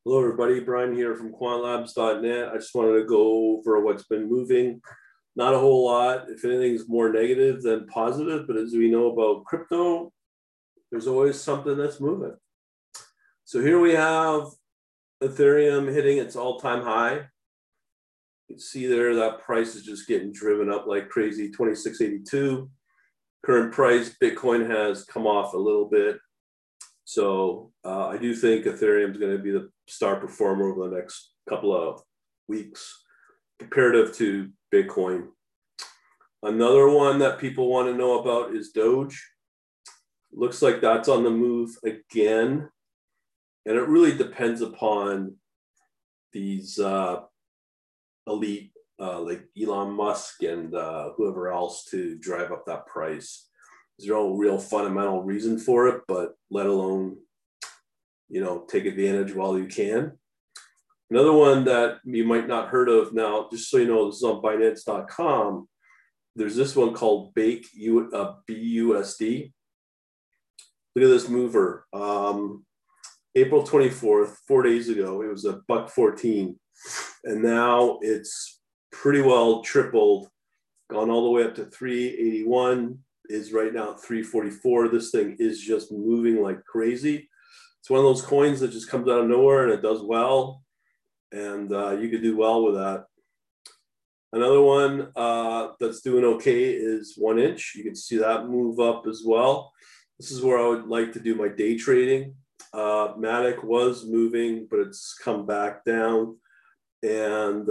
Hello, everybody. Brian here from quantlabs.net. I just wanted to go over what's been moving. Not a whole lot. If anything's more negative than positive, but as we know about crypto, there's always something that's moving. So here we have Ethereum hitting its all-time high. You can see there that price is just getting driven up like crazy, 2682. Current price, Bitcoin has come off a little bit. So I do think Ethereum is going to be the star performer over the next couple of weeks, comparative to Bitcoin. Another one that people want to know about is Doge. Looks like that's on the move again. And it really depends upon these elite like Elon Musk and whoever else to drive up that price. There's no real fundamental reason for it, but let alone, take advantage while you can. Another one that you might not heard of now, just so you know, this is on Binance.com. There's this one called BASD. BUSD. Look at this mover. April 24th, 4 days ago, it was $1.14, and now it's pretty well tripled, gone all the way up to 381. Is right now at 344. This thing is just moving like crazy. It's one of those coins that just comes out of nowhere and it does well, and you could do well with that. Another one that's doing okay is 1inch. You can see that move up as well. This is where I would like to do my day trading. Matic was moving, but it's come back down. And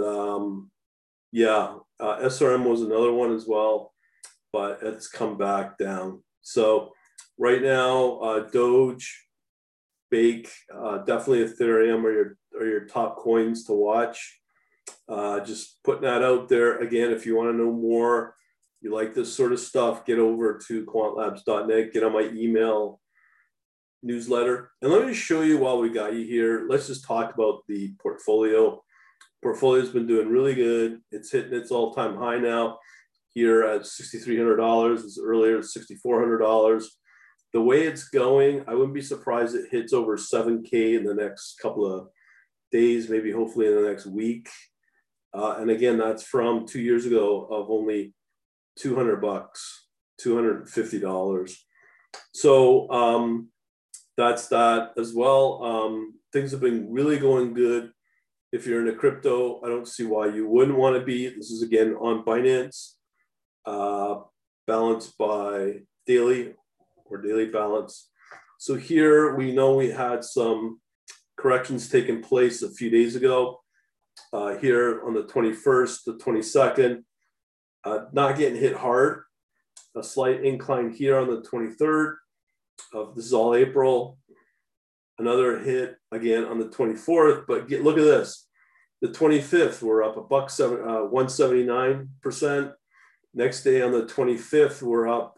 SRM was another one as well, but it's come back down. So right now, Doge, Bake, definitely Ethereum are your top coins to watch. Just putting that out there. Again, if you want to know more, you like this sort of stuff, get over to quantlabs.net, get on my email newsletter. And let me just show you while we got you here. Let's just talk about the portfolio. Portfolio's been doing really good. It's hitting its all-time high now. Here at $6,300, it's earlier at $6,400. The way it's going, I wouldn't be surprised it hits over 7K in the next couple of days, maybe hopefully in the next week. And again, that's from 2 years ago of only $200, $250. So that's that as well. Things have been really going good. If you're into crypto, I don't see why you wouldn't want to be. This is again on Binance. Balanced by daily or daily balance. So here we know we had some corrections taking place a few days ago. Here on the 21st, the 22nd, not getting hit hard. A slight incline here on the 23rd. This is all April. Another hit again on the 24th, but look at this. The 25th, we're up $179%. Next day on the 25th, we're up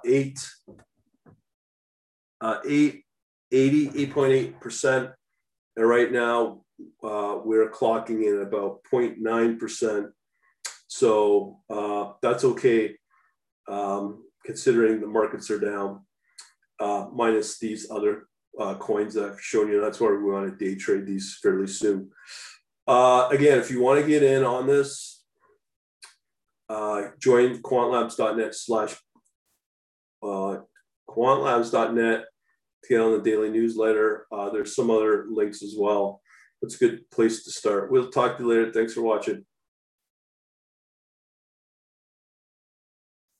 8.8%. And right now, we're clocking in about 0.9%. So that's okay, considering the markets are down, minus these other coins that I've shown you. That's why we want to day trade these fairly soon. Again, if you want to get in on this, join quantlabs.net to get on the daily newsletter. There's some other links as well. It's a good place to start. We'll talk to you later. Thanks for watching.